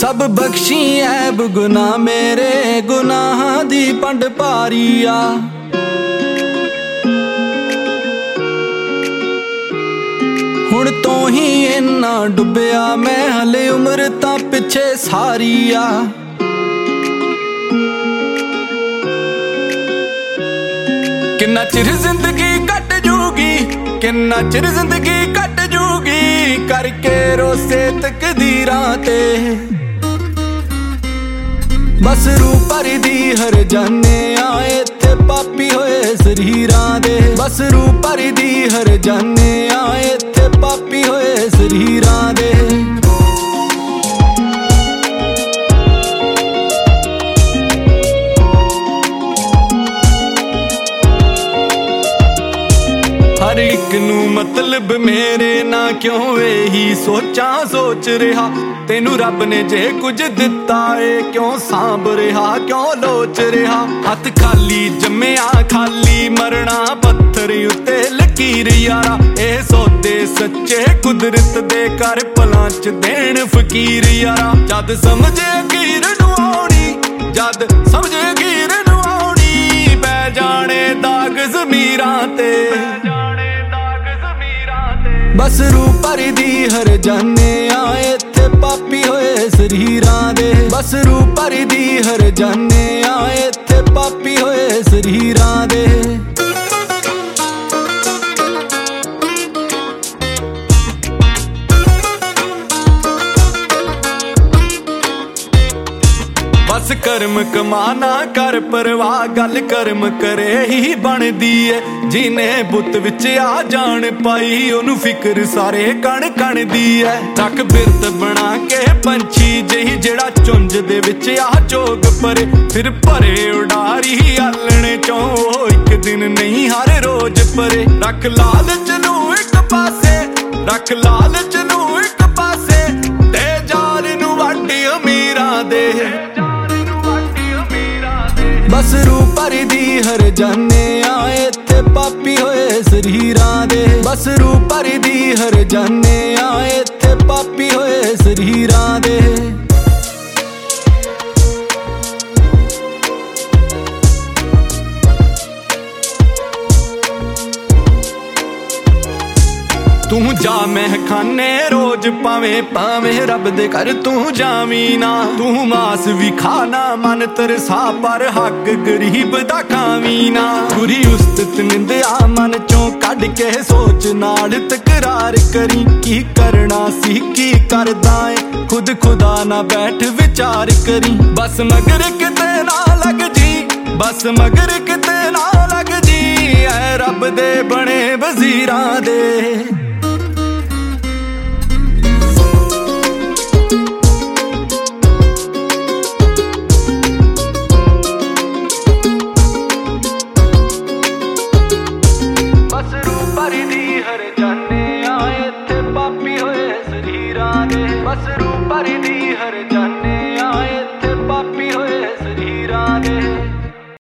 रब बख्शी ऐब गुनाह मेरे, गुनाहां दी पंड भारी आ। हुण तो ही इन्ना डुबिया मैं, हले उम्र तां पिछे सारी आ। किन्ना चिर जिंदगी कट जूगी, किन्ना चिर जिंदगी कट जूगी, करके रोसे तकदीरां ते। बस रूह भरदी हर जाने आए थे पापी होए शरीरां दे। बस रूह भरदी हर जाने आए थे पापी होए शरीरां दे। हर एक नू मतलब मेरे ना, क्यों यही सोचा सोच रहा। तेनू रब ने जे कुछ दिता है, क्यों सांभ रहा, क्यों लोच रहा। हथ खाली जम्मिया खाली मरना, पत्थर उत्ते लकीर यारा। ए सौदे सच्चे कुदरत दे कर भलां च देण फकीर यारा। जद समझे कीर नू आउणी, जद समझे कीर नू आउणी, पै जाने दाग ज़मीरां ते। बस रूह भरदी हर जाने आए थे पापी होए शरीरां दे। बस रूह भरदी हर जाने आए थे पापी होए शरीरां दे। बस कर्म कमाना कर परवाह, गल कर्म करे ही बनदी है। जिन्हें बुत विच आ जान पाई, ओनू फिक्र सारे कण कण दी है। तक बिरत बना के पंछी जही, जेड़ा चुंज दे विच आ चोग परे। फिर भरे उडारी आलने चों, एक दिन नहीं हर रोज परे। रख लालच नू एक पासे, रख लालच नू एक पासे, ते जाल नू वाडी अमीरां दे। बस रूह भरदी हर जाने आए थे पापी होए शरीरां दे। बस रूह भरदी हर जाने आए थे पापी होए शरीरां दे। तू जा महखाने रोज पावें पावें, रब दे कर तू जावी ना। तू मास भी खाना मन तरसा, पर हक गरीब दा खावी ना। बुरी उस्तत निंदिया मन चों कढ के, सोच नाल तकरार करी। की करना सी की करदा है, खुद खुदा ना बैठ विचार करी। बस मगर किते ना लग जी, बस मगर किते ना लग जी, ऐ रब दे बने वजीरां दे। भरदी हर जाने आए थे पापी होए शरीरां दे। बस रूह भरदी